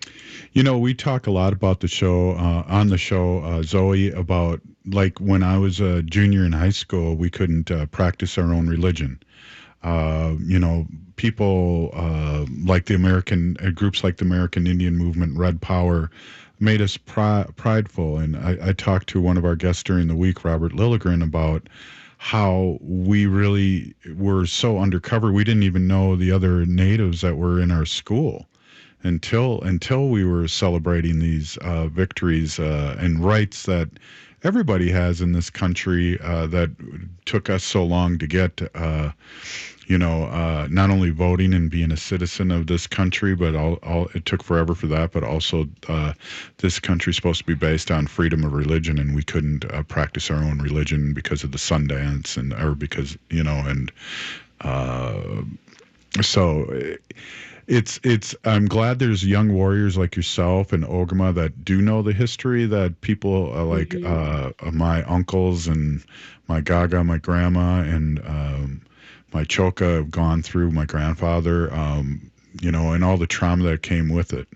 You know, we talk a lot about the show, uh, on the show, uh, Zoe, about like when I was a junior in high school, we couldn't uh, practice our own religion. Uh, you know, people uh, like the American, uh, groups like the American Indian Movement, Red Power, made us pri- prideful. And I, I talked to one of our guests during the week, Robert Lilligren, about how we really were so undercover. We didn't even know the other natives that were in our school until until we were celebrating these uh, victories uh, and rights that everybody has in this country uh, that took us so long to get. Uh, you know, uh, not only voting and being a citizen of this country, but all, all it took forever for that. But also, uh, this country's supposed to be based on freedom of religion, and we couldn't uh, practice our own religion because of the Sundance, and or because you know, and uh, so. It's it's. I'm glad there's young warriors like yourself and Ogama that do know the history. That people uh, like mm-hmm. uh, my uncles and my Gaga, my grandma, and um, my Choka have gone through. My grandfather, um, you know, and all the trauma that came with it.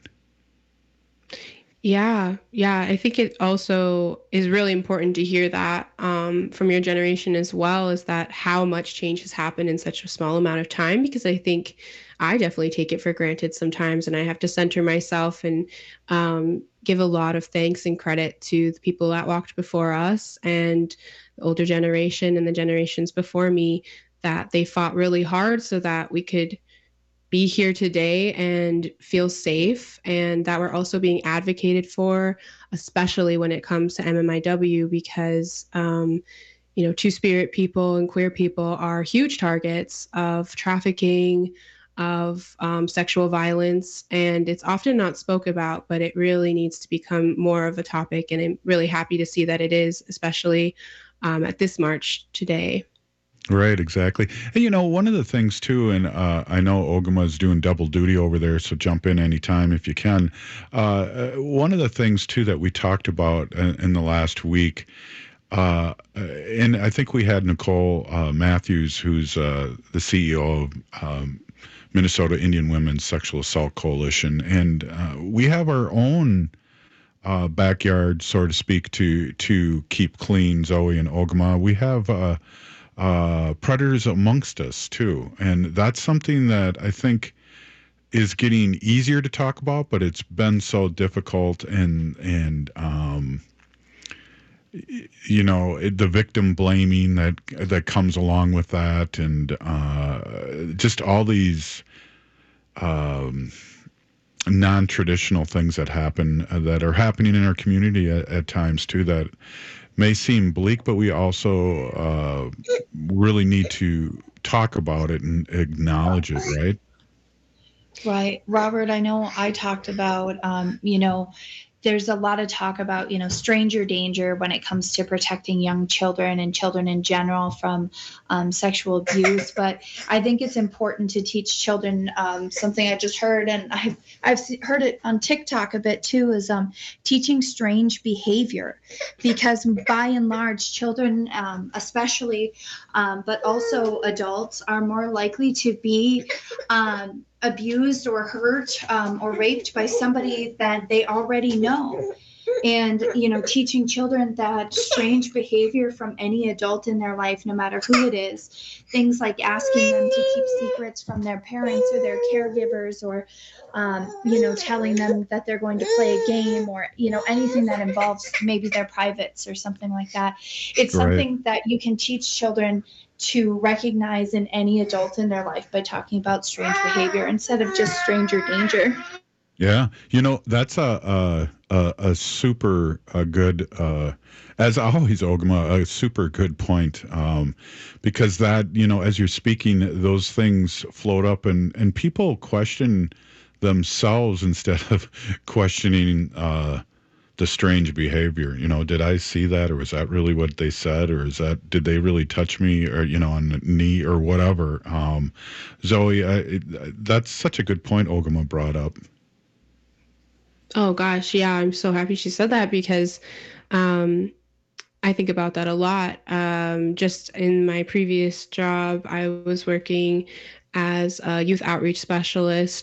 Yeah, yeah. I think it also is really important to hear that um, from your generation as well, is that how much change has happened in such a small amount of time, because I think I definitely take it for granted sometimes, and I have to center myself and um, give a lot of thanks and credit to the people that walked before us and the older generation and the generations before me, that they fought really hard so that we could be here today and feel safe, and that we're also being advocated for, especially when it comes to M M I W, because um, you know, Two-Spirit people and queer people are huge targets of trafficking, of um, sexual violence, and it's often not spoke about, but it really needs to become more of a topic, and I'm really happy to see that it is, especially um, at this march today. Right, exactly. And, you know, one of the things, too, and uh, I know Ogama is doing double duty over there, so jump in anytime if you can. Uh, one of the things, too, that we talked about in, in the last week, uh, and I think we had Nicole uh, Matthews, who's uh, the C E O of um, Minnesota Indian Women's Sexual Assault Coalition, and uh, we have our own uh, backyard, so to speak, to, to keep clean, Zoe and Ogama. We have... Uh, Uh, predators amongst us too, and that's something that I think is getting easier to talk about, but it's been so difficult, and and um, you know, it, the victim blaming that that comes along with that, and uh, just all these um, non-traditional things that happen uh, that are happening in our community at, at times too, that may seem bleak, but we also uh, really need to talk about it and acknowledge it, right? Right. Robert, I know I talked about, um, you know, there's a lot of talk about, you know, stranger danger when it comes to protecting young children and children in general from um, sexual abuse. But I think it's important to teach children um, something I just heard, and I've, I've heard it on TikTok a bit too, is um, teaching strange behavior, because by and large, children, um, especially, um, but also adults, are more likely to be um, abused or hurt um, or raped by somebody that they already know. And, you know, teaching children that strange behavior from any adult in their life, no matter who it is, things like asking them to keep secrets from their parents or their caregivers, or, um, you know, telling them that they're going to play a game, or, you know, anything that involves maybe their privates or something like that. It's Right. something that you can teach children to recognize in any adult in their life by talking about strange behavior instead of just stranger danger. Yeah, you know, that's a a, a, a super a good, uh, as always, Ogama, a super good point, um, because that, you know, as you're speaking, those things float up, and, and people question themselves instead of questioning uh, the strange behavior. You know, did I see that, or was that really what they said, or is that, did they really touch me, or, you know, on the knee or whatever? Um, Zoe, I, it, that's such a good point Ogama brought up. Oh gosh, yeah, I'm so happy she said that, because um, I think about that a lot. Um, just in my previous job, I was working as a youth outreach specialist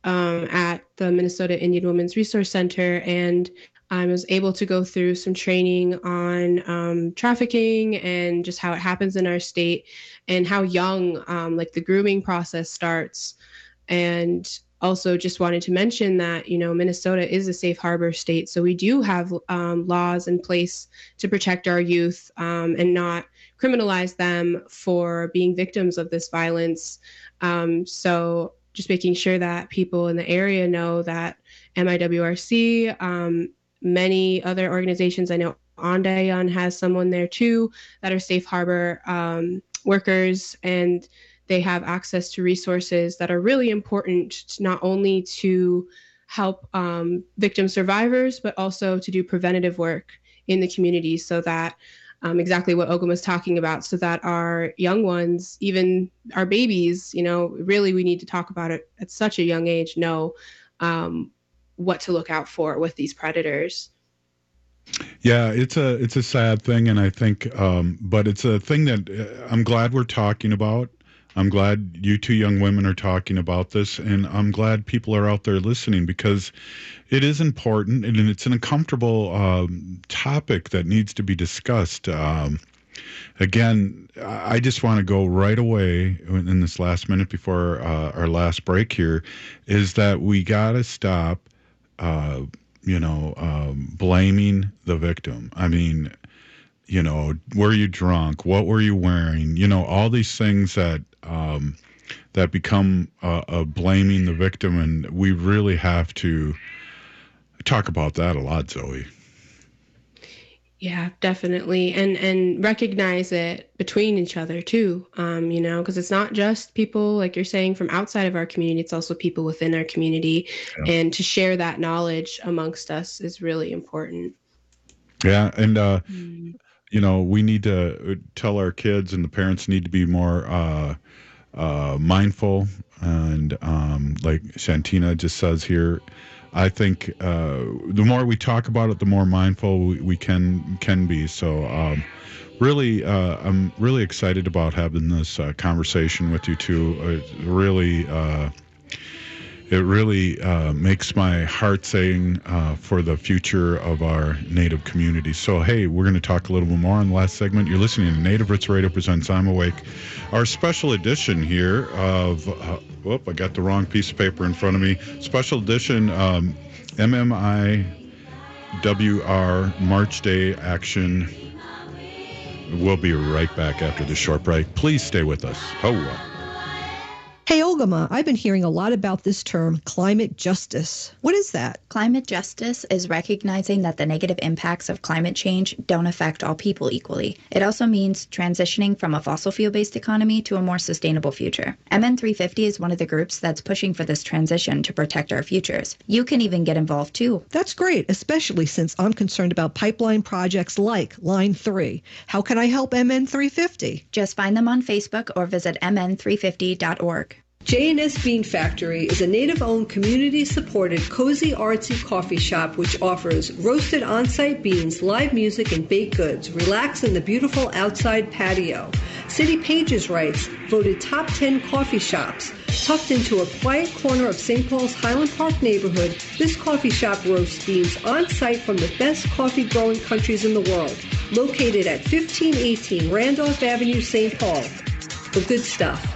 um, at the Minnesota Indian Women's Resource Center, and I was able to go through some training on um, trafficking and just how it happens in our state and how young, um, like the grooming process starts. And also just wanted to mention that, you know, Minnesota is a safe harbor state. So we do have um, laws in place to protect our youth um, and not criminalize them for being victims of this violence. Um, so just making sure that people in the area know that M I W R C, um, many other organizations, I know Ondayon has someone there too, that are safe harbor um, workers, and they have access to resources that are really important, not only to help um, victim survivors, but also to do preventative work in the community, so that um, exactly what Ogama was talking about, so that our young ones, even our babies, you know, really we need to talk about it at such a young age, know um, what to look out for with these predators. Yeah, it's a it's a sad thing, and I think, um, but it's a thing that uh, I'm glad we're talking about. I'm glad you two young women are talking about this, and I'm glad people are out there listening, because it is important, and it's an uncomfortable um, topic that needs to be discussed. Um, again, I just want to go right away in this last minute before uh, our last break here, is that we got to stop Uh, you know, um, blaming the victim. I mean, you know, were you drunk? What were you wearing? You know, all these things that um, that become uh, uh, blaming the victim, and we really have to talk about that a lot, Zoe. Yeah, definitely. And and recognize it between each other too, um, you know, because it's not just people, like you're saying, from outside of our community, it's also people within our community. Yeah. And to share that knowledge amongst us is really important. Yeah. And, uh, mm. you know, we need to tell our kids, and the parents need to be more uh, uh, mindful. And um, like Shantina just says here, I think uh, the more we talk about it, the more mindful we, we can can be. So um, really, uh, I'm really excited about having this uh, conversation with you two. It really, uh, it really uh, makes my heart sing uh, for the future of our Native community. So, hey, we're going to talk a little bit more in the last segment. You're listening to Native Roots Radio presents I'm Awake, our special edition here of... Uh, Whoop, I got the wrong piece of paper in front of me. Special edition um, M M I W R March Day action. We'll be right back after this short break. Please stay with us. Hoa. Hey, Ogama, I've been hearing a lot about this term, climate justice. What is that? Climate justice is recognizing that the negative impacts of climate change don't affect all people equally. It also means transitioning from a fossil fuel-based economy to a more sustainable future. M N three fifty is one of the groups that's pushing for this transition to protect our futures. You can even get involved too. That's great, especially since I'm concerned about pipeline projects like Line three. How can I help M N three fifty? Just find them on Facebook or visit M N three fifty dot org. J and S Bean Factory is a Native-owned, community-supported, cozy, artsy coffee shop which offers roasted on-site beans, live music, and baked goods. Relax in the beautiful outside patio. City Pages writes, voted top ten coffee shops. Tucked into a quiet corner of Saint Paul's Highland Park neighborhood, this coffee shop roasts beans on-site from the best coffee-growing countries in the world. Located at fifteen eighteen Randolph Avenue, Saint Paul. The good stuff.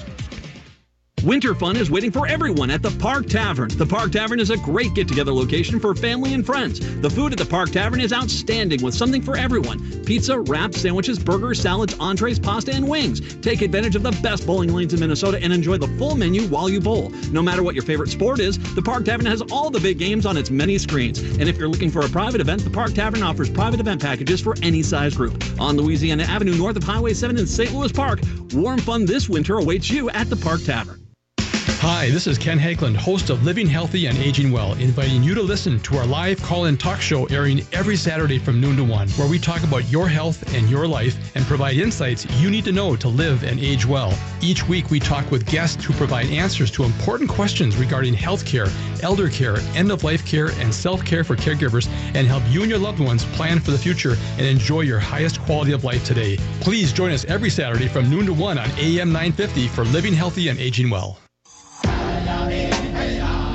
Winter fun is waiting for everyone at the Park Tavern. The Park Tavern is a great get-together location for family and friends. The food at the Park Tavern is outstanding with something for everyone. Pizza, wraps, sandwiches, burgers, salads, entrees, pasta, and wings. Take advantage of the best bowling lanes in Minnesota and enjoy the full menu while you bowl. No matter what your favorite sport is, the Park Tavern has all the big games on its many screens. And if you're looking for a private event, the Park Tavern offers private event packages for any size group. On Louisiana Avenue north of Highway seven in Saint Louis Park, warm fun this winter awaits you at the Park Tavern. Hi, this is Ken Hageland, host of Living Healthy and Aging Well, inviting you to listen to our live call-in talk show airing every Saturday from noon to one, where we talk about your health and your life and provide insights you need to know to live and age well. Each week we talk with guests who provide answers to important questions regarding health care, elder care, end-of-life care, and self-care for caregivers, and help you and your loved ones plan for the future and enjoy your highest quality of life today. Please join us every Saturday from noon to one on A M nine fifty for Living Healthy and Aging Well.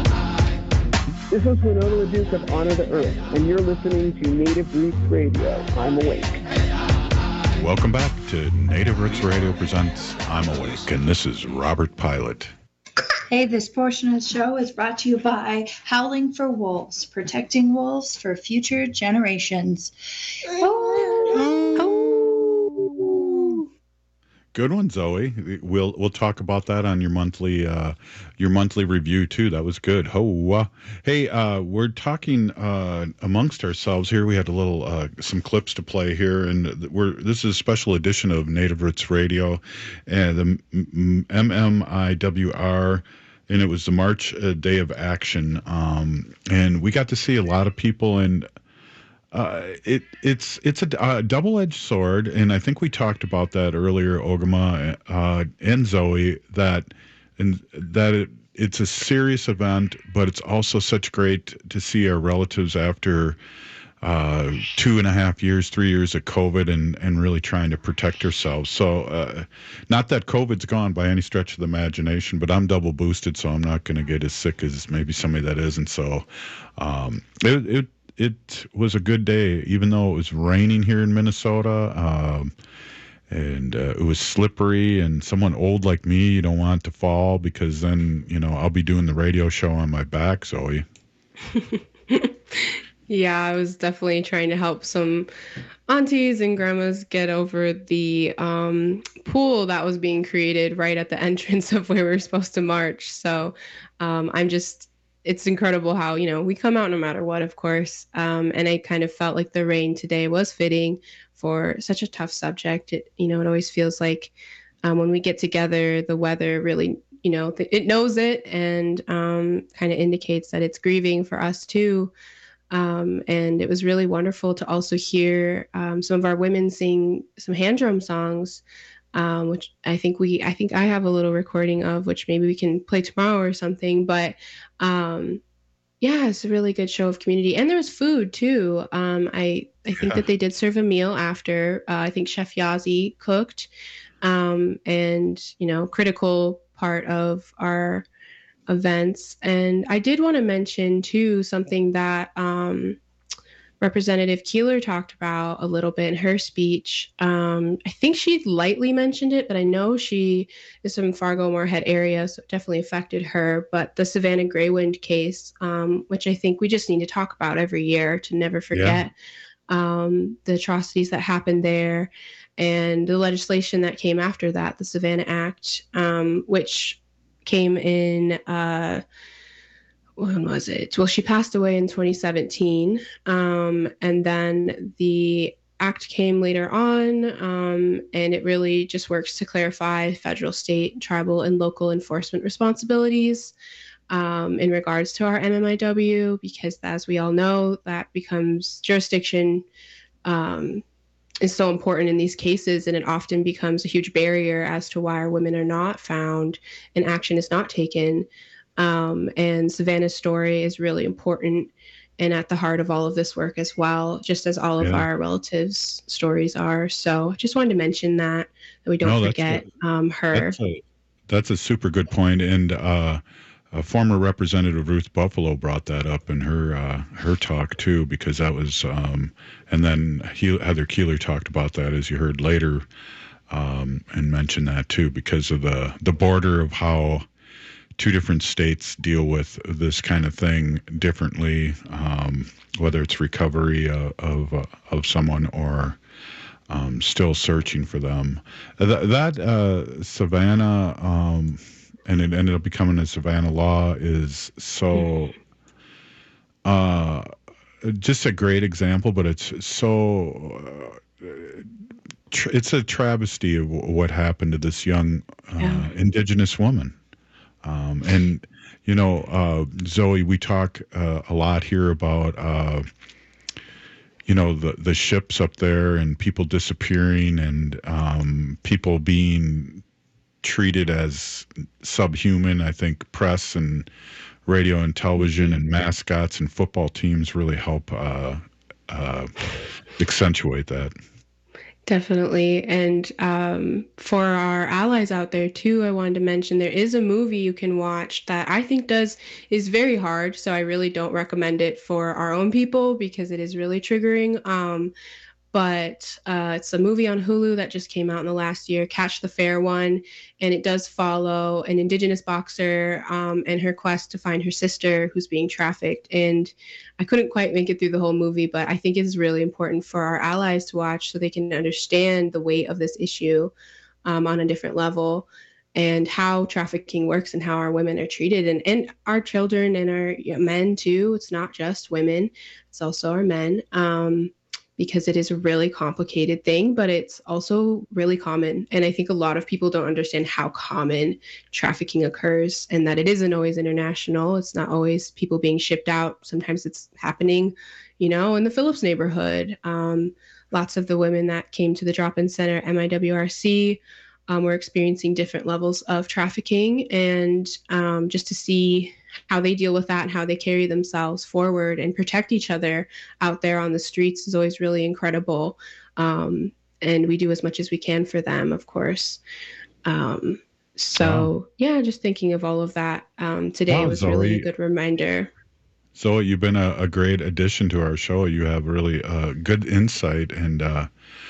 This is Winona LaDuke of Honor the Earth, and you're listening to Native Roots Radio. I'm Awake. Welcome back to Native Roots Radio presents I'm Awake, and this is Robert Pilot. Hey, this portion of the show is brought to you by Howling for Wolves, protecting wolves for future generations. Oh, oh. Good one, Zoe. We'll we'll talk about that on your monthly uh, your monthly review too. That was good. Ho, uh, hey, uh, we're talking uh, amongst ourselves here. We had a little uh, some clips to play here, and we're this is a special edition of Native Roots Radio, and the M M I W R. And it was the March uh, Day of Action, um, and we got to see a lot of people. And uh, it it's it's a, a double-edged sword, and I think we talked about that earlier, Ogama uh, and Zoe. That and that it, it's a serious event, but it's also such great to see our relatives after uh, two and a half years, three years of COVID, and, and really trying to protect ourselves. So, uh, not that COVID's gone by any stretch of the imagination, but I'm double boosted, so I'm not going to get as sick as maybe somebody that isn't. So, um, it, it, it was a good day, even though it was raining here in Minnesota, um, and uh, it was slippery, and someone old like me, you don't want to fall, because then, you know, I'll be doing the radio show on my back, Zoe. Yeah, I was definitely trying to help some aunties and grandmas get over the um, pool that was being created right at the entrance of where we were supposed to march. So um, I'm just, it's incredible how, you know, we come out no matter what, of course. Um, and I kind of felt like the rain today was fitting for such a tough subject. It, you know, it always feels like um, when we get together, the weather really, you know, th- it knows it and um, kind of indicates that it's grieving for us too. Um, and it was really wonderful to also hear um, some of our women sing some hand drum songs, um, which I think we, I think I have a little recording of, which maybe we can play tomorrow or something. But um, yeah, it's a really good show of community. And there was food too. Um, I, I think yeah. that they did serve a meal after. Uh, I think Chef Yazi cooked, um, and, you know, critical part of our events. And I did want to mention too something that um, Representative Keeler talked about a little bit in her speech. Um, I think she lightly mentioned it, but I know she is from Fargo-Moorhead area, so it definitely affected her. But the Savannah Greywind case, um, which I think we just need to talk about every year to never forget yeah. um, the atrocities that happened there, and the legislation that came after that, the Savannah Act, um, which came in, uh, when was it? Well, she passed away in twenty seventeen. Um, and then the act came later on, um, and it really just works to clarify federal, state, tribal, and local enforcement responsibilities um, in regards to our M M I W, because as we all know, that becomes jurisdiction um, is so important in these cases, and it often becomes a huge barrier as to why our women are not found and action is not taken. Um, and Savannah's story is really important and at the heart of all of this work as well, just as all of yeah. our relatives' stories are. So I just wanted to mention that, that we don't no, forget a, um, her. That's a, that's a super good point. And uh, a former Representative Ruth Buffalo brought that up in her uh, her talk too, because that was, um, and then he, Heather Keeler talked about that, as you heard later, um, and mentioned that too, because of the the border of how two different states deal with this kind of thing differently, um, whether it's recovery uh, of uh, of someone or um, still searching for them. That, that uh, Savannah. Um, and it ended up becoming a Savannah law, is so uh, just a great example, but it's so, uh, tr- it's a travesty of w- what happened to this young uh, yeah. Indigenous woman. Um, and, you know, uh, Zoe, we talk uh, a lot here about, uh, you know, the, the ships up there and people disappearing and um, people being treated as subhuman. I think press and radio and television and mascots and football teams really help uh, uh, accentuate that. Definitely. And um, for our allies out there too, I wanted to mention there is a movie you can watch that I think does is very hard. So I really don't recommend it for our own people because it is really triggering. Um, but uh, it's a movie on Hulu that just came out in the last year, Catch the Fair One. And it does follow an Indigenous boxer um, and her quest to find her sister who's being trafficked. And I couldn't quite make it through the whole movie, but I think it's really important for our allies to watch so they can understand the weight of this issue um, on a different level and how trafficking works and how our women are treated and, and our children and our men too. It's not just women, it's also our men. Um, because it is a really complicated thing, but it's also really common. And I think a lot of people don't understand how common trafficking occurs and that it isn't always international. It's not always people being shipped out. Sometimes it's happening, you know, in the Phillips neighborhood. Um, lots of the women that came to the drop-in center, M I W R C, um, were experiencing different levels of trafficking. And um, just to see how they deal with that and how they carry themselves forward and protect each other out there on the streets is always really incredible. Um, and we do as much as we can for them, of course. Um, so wow. yeah, just thinking of all of that um, today wow, was Zoe, really a good reminder. Zoe, you've been a, a great addition to our show. You have really uh, good insight and uh,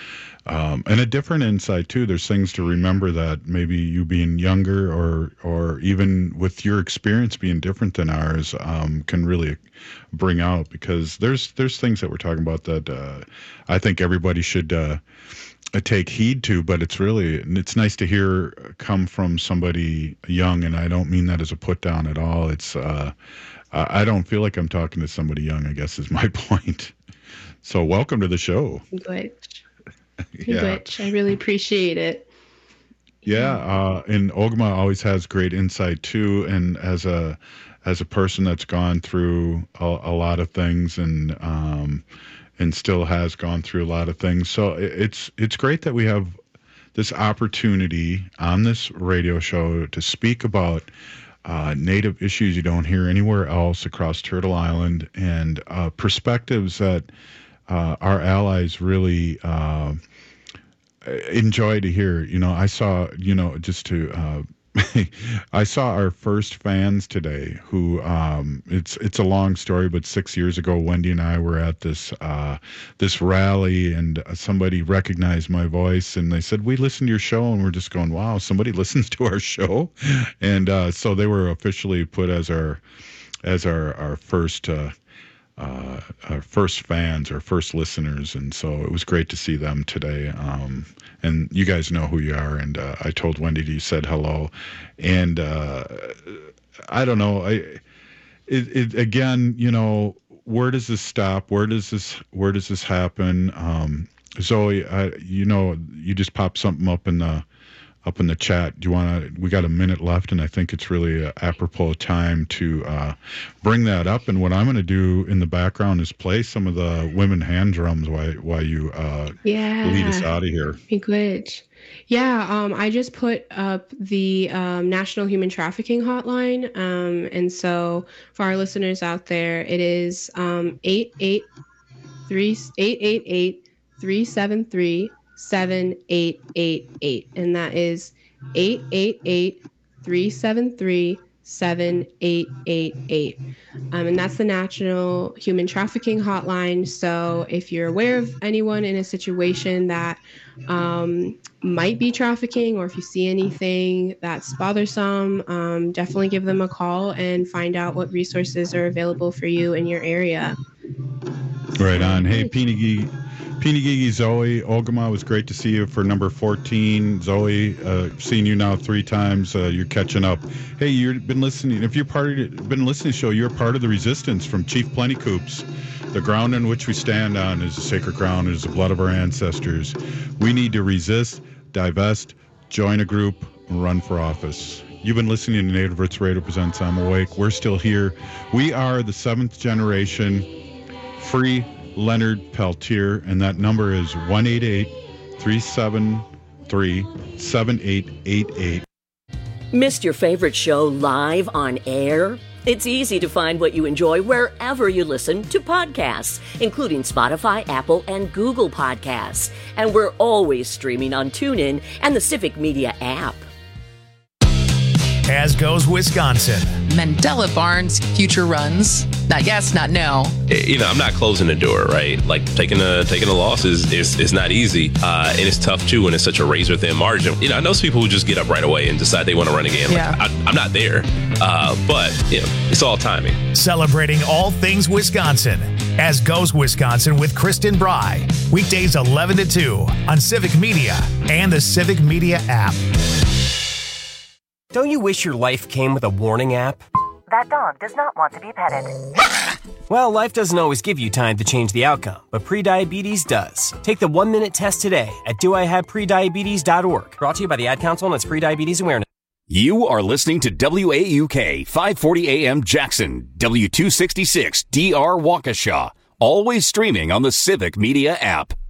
Um, and a different insight too. There's things to remember that maybe you being younger or or even with your experience being different than ours um, can really bring out, because there's there's things that we're talking about that uh, I think everybody should uh, take heed to. But it's really it's nice to hear come from somebody young, and I don't mean that as a put down at all. It's uh, I don't feel like I'm talking to somebody young, I guess is my point. So welcome to the show. Good. Yeah. Which I really appreciate it. Yeah, uh, and Ogma always has great insight too, and as a as a person that's gone through a, a lot of things and um, and still has gone through a lot of things, so it's it's great that we have this opportunity on this radio show to speak about uh, Native issues you don't hear anywhere else across Turtle Island, and uh, perspectives that uh, our allies really uh, enjoy to hear. You know, I saw, you know, just to, uh, I saw our first fans today who, um, it's, it's a long story, but six years ago, Wendy and I were at this, uh, this rally, and somebody recognized my voice and they said, we listen to your show. And we're just going, wow, somebody listens to our show. And, uh, so they were officially put as our, as our, our first, uh, Uh, our first fans, our first listeners, and so it was great to see them today. Um, and you guys know who you are, and uh, I told Wendy you said hello, and uh, I don't know, I it, it again, you know, where does this stop? Where does this where does this happen? Um, Zoe, I, you know, you just popped something up in the up in the chat. Do you want to, we got a minute left, and I think it's really a apropos time to uh, bring that up. And what I'm going to do in the background is play some of the women hand drums while, while you uh, yeah. lead us out of here. Be good. Yeah, um, I just put up the um, National Human Trafficking Hotline. Um, and so for our listeners out there, it is um, eight eight eight, three seven three, seven eight eight eight, and that is eight eight eight, three seven three, seven eight eight eight. Um, and that's the National Human Trafficking Hotline. So if you're aware of anyone in a situation that um, might be trafficking, or if you see anything that's bothersome, um, definitely give them a call and find out what resources are available for you in your area. Right on. Hey, Pinigi. Pinigigi, Zoe, Ogama, it was great to see you for number fourteen. Zoe, uh, seen you now three times. Uh, you're catching up. Hey, you've been listening. If you're part of, been listening to the show, you're part of the resistance from Chief Plentycoops. The ground on which we stand on is the sacred ground. It is the blood of our ancestors. We need to resist, divest, join a group, and run for office. You've been listening to Native Roots Radio presents I'm Awake. We're still here. We are the seventh generation free Leonard Peltier, and that number is one eight eight, three seven three, seven eight eight eight. Missed your favorite show live on air? It's easy to find what you enjoy wherever you listen to podcasts, including Spotify, Apple, and Google Podcasts. And we're always streaming on TuneIn and the Civic Media app. As goes Wisconsin. Mandela Barnes, future runs. Not yes, not no. You know, I'm not closing the door, right? Like taking a taking a loss is is, is not easy, uh, and it's tough too when it's such a razor thin margin. You know, I know some people who just get up right away and decide they want to run again. Like, yeah. I, I'm not there, uh, but you know, it's all timing. Celebrating all things Wisconsin. As goes Wisconsin with Kristen Bry. Weekdays eleven to two on Civic Media and the Civic Media app. Don't you wish your life came with a warning app? That dog does not want to be petted. Well, life doesn't always give you time to change the outcome, but prediabetes does. Take the one-minute test today at do I have prediabetes dot org. Brought to you by the Ad Council and its Prediabetes Awareness. You are listening to W A U K five forty A M Jackson, W two sixty-six D R Waukesha. Always streaming on the Civic Media app.